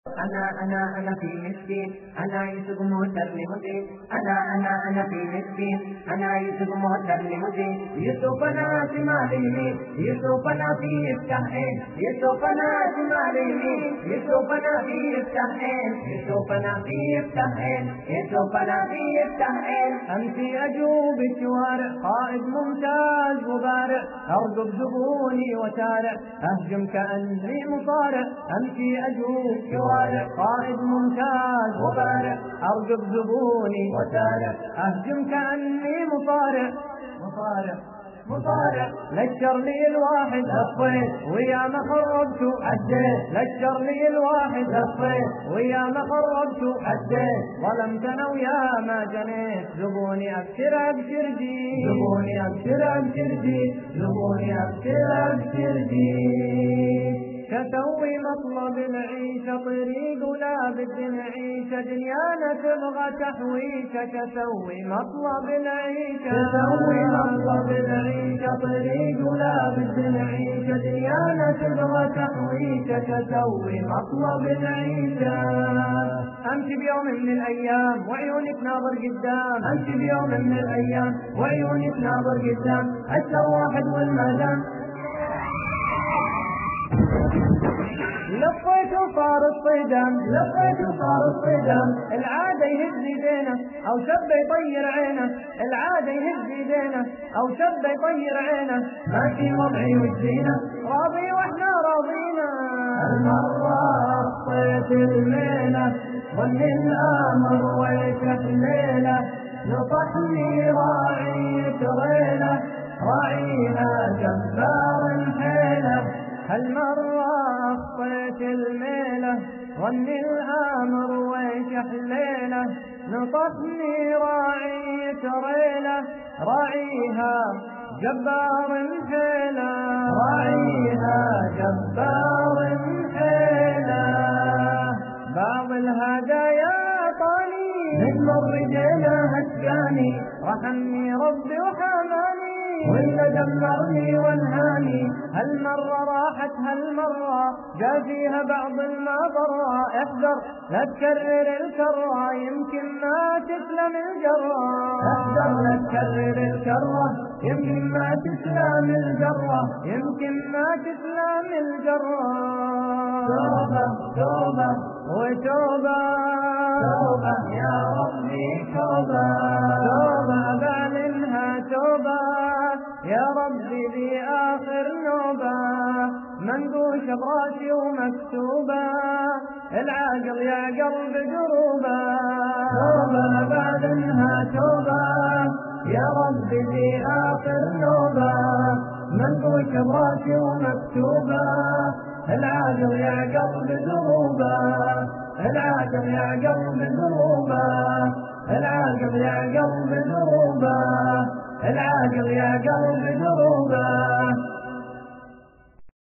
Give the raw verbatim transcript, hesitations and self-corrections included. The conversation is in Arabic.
أنا أنا أنا في مسكين أنا يسوق موتر لمدين أنا أنا أنا في مسكين أنا يسوق موتر لمدين يوسف أنا شمالي يوسف أنا في يفتحين يوسف أنا شمالي يوسف أنا في يفتحين يوسف أنا في يفتحين يوسف أنا في يفتحين أمشي أجوب الشوارع قائد ممتاز وبارع أرقب زبوني وشارع أهجم كأني مصارع أمشي أجوب شوارع قائد ممتاز وبارع أرقب زبوني وشارع أهجم كأني مصارع مصارع مصارع لشر لي الواحد لفيت ويا ما خربت عديت لشر لي الواحد لفيت ويا ما خربت عديت ظلمت انا ويا ما جنيت زبوني ابشر ابشر جي زبوني ابشر ابشر جي زبوني ابشر ابشر جي كسوي مطلب العيشة طريق ولا بد نعيشة دنيانا تبغى تحويشة كسوي مطلب العيشة كسوي مطلب العيشة طريق ولا بد نعيشة دنيانا تبغى تحويشة كسوي مطلب العيشة أمشي بيوم من الأيام وعيوني تناظر قدام أمشي بيوم من الأيام وعيوني تناظر قدام أكثر واحد والمدام لفيت وصار الصيدان لفيت وصار الصيدان العادة يهز يدينا أو شب يطير عينه العادة يهز يدينا أو شب يطير عينه ماشي وضعي وجدينا راضي واحنا راضينا المرة أخطيت الميلة ظن الأمر ويشح ليلة نصحني راعي تريله راعيها جبار حيله هالمرة أخطيت الميلة ظن الأمر ويشح ليلة نصفني راعي تريله راعيها جبار حيله راعيها جبار حيله بعض الهدايا طاني مثل الرجال هتجاني رحمني ربي وحماني ولا دمرني وانهاني هالمرة راحت هالمرة جا فيها بعض المضرة احذر لا تكرر الكرة يمكن ما تسلم الجرة احذر لا تكرر الكرة يمكن ما تسلم الجرة يمكن ما تسلم الجرة توبة توبة وتوبة توبة يا ربي توبة توبة بعلنها توبة يا ربي ذي آخر نوبة منقوش براسي ومكتوبة العاقل يا قلب قروبة توبة بعدنها توبة يا ربي ذي آخر نوبة منقوش براسي ومكتوبة العاقل يا قلب قروبة العاقل يا قلب قروبة العاقل يا قلب قروبة العاقل يا قلب قروبه